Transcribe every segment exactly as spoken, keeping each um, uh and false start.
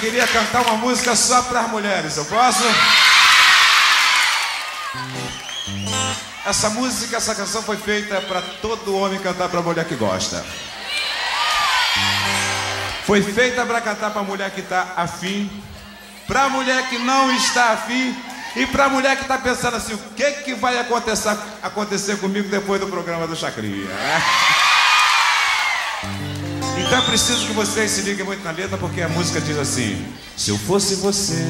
queria cantar uma música só para as mulheres, eu posso? Essa música, essa canção foi feita para todo homem cantar para a mulher que gosta. Foi feita para cantar para a mulher que está afim, para a mulher que não está afim e para a mulher que está pensando assim, o que, que vai acontecer, acontecer comigo depois do programa do Chacrinha, né? Então é preciso que vocês se liguem muito na letra, porque a música diz assim: se eu fosse você,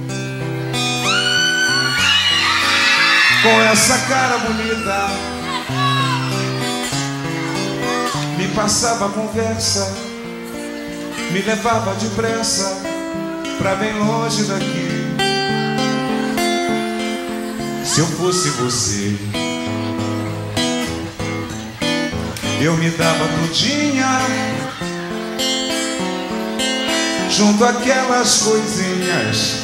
com essa cara bonita, me passava a conversa, me levava depressa pra bem longe daqui. Se eu fosse você, eu me dava tudinha, junto àquelas coisinhas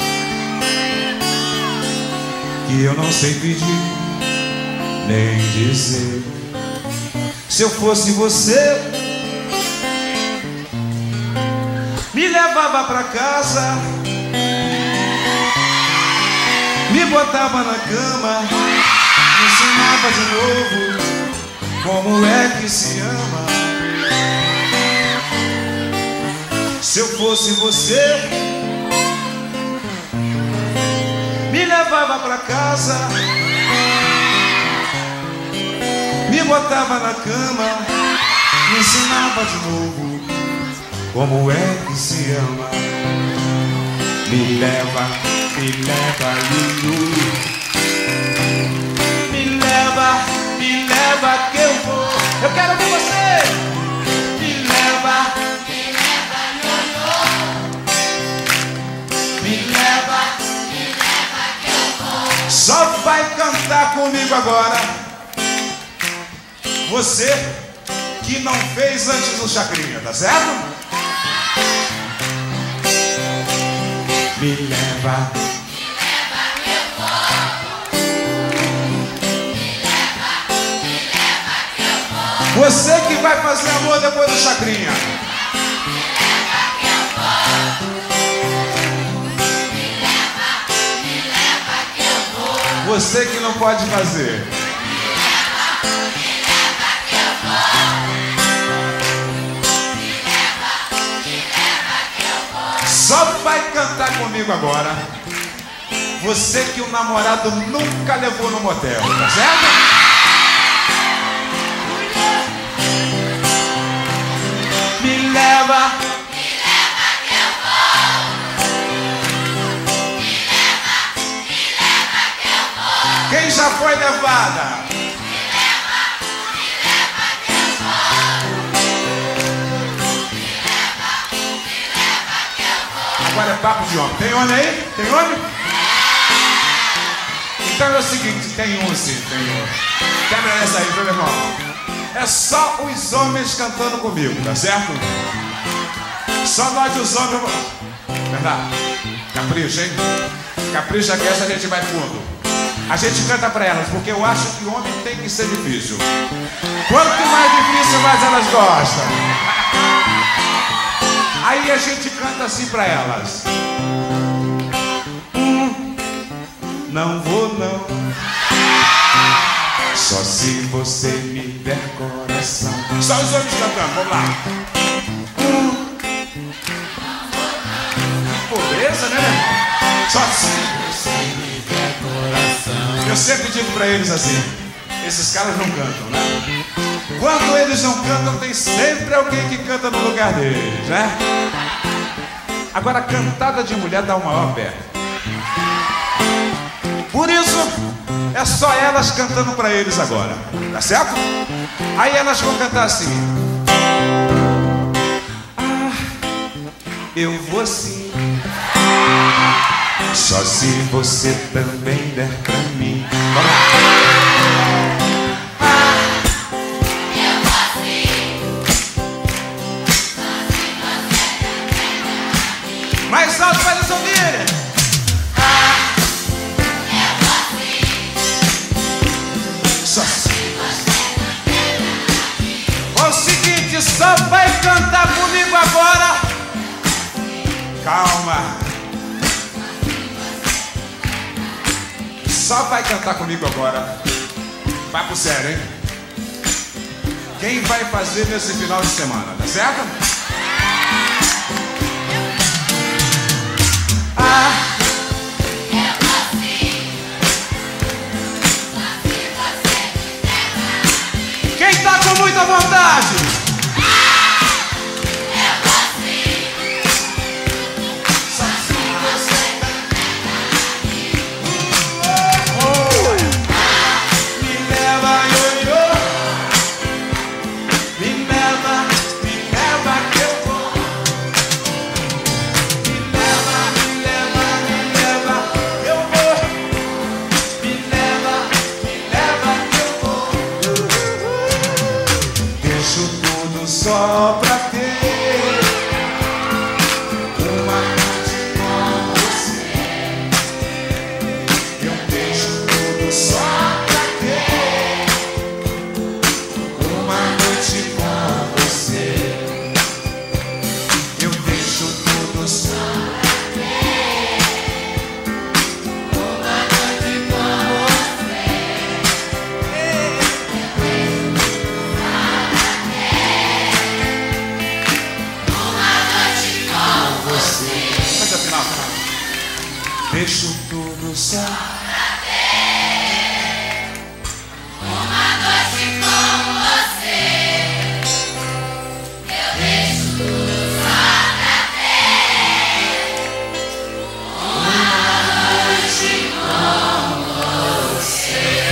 que eu não sei pedir nem dizer. Se eu fosse você, me levava pra casa, me botava na cama, me ensinava de novo como é que se ama. Se eu fosse você, me levava pra casa, me botava na cama, me ensinava de novo como é que se ama. Me leva, me leva, Lulu. Me leva, me leva que eu vou. Eu quero ver você. Me leva, me leva, Lulu. Me leva, me leva que eu vou. Só vai cantar comigo agora você que não fez antes do Chacrinha, tá certo? Me leva, me leva que eu vou. Me leva, me leva que eu vou. Você que vai fazer amor depois do Chacrinha. Me leva que eu vou. Me leva, me leva que eu vou. Você que não pode fazer. Me leva, me leva que eu vou. Me leva, me leva que eu vou. Só vai cantar comigo agora você que o namorado nunca levou no motel, tá certo? Me leva, me leva que eu vou. Me leva, me leva que eu vou. Quem já foi levada? Me leva, me leva que eu vou. Me leva, me leva que eu vou. Agora é papo de homem. Tem homem aí? Tem homem? Então é o seguinte, tem um sim, tem um. Câmera essa aí, meu irmão. É só os homens cantando comigo, tá certo? Só nós os homens. Verdade? Capricha, hein? Capricha que essa a gente vai fundo. A gente canta pra elas, porque eu acho que o homem tem que ser difícil. Quanto mais difícil, mais elas gostam. Aí a gente canta assim pra elas. Hum, não vou não, só se você me der coração. Só os homens cantando, vamos lá. Hum, pobreza, né, meu irmão? Só se você me der coração. Eu sempre digo pra eles assim, esses caras não cantam, né? Quando eles não cantam, tem sempre alguém que canta no lugar deles, né? Agora, a cantada de mulher dá o maior pé. Por isso, é só elas cantando pra eles agora, tá certo? Aí elas vão cantar assim. Ah, eu vou sim, só se você também der pra mim. Vamos lá. Mais alto para eles ouvirem. Ah, eu vou assim, só se você não. O seguinte, só vai cantar comigo agora Calma. Só vai cantar comigo agora. Vai pro sério, hein? Quem vai fazer nesse final de semana, tá certo? Ah. Quem tá com muita vontade? Só pra ter uma noite com você. Eu deixo tudo só pra ter uma noite com você. Eu deixo tudo só pra ter uma noite com você. Mas afinal, afinal, deixo tudo só pra ter uma noite com você. Eu deixo tudo só pra ter uma noite com você.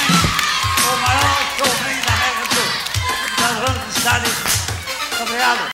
Obrigado.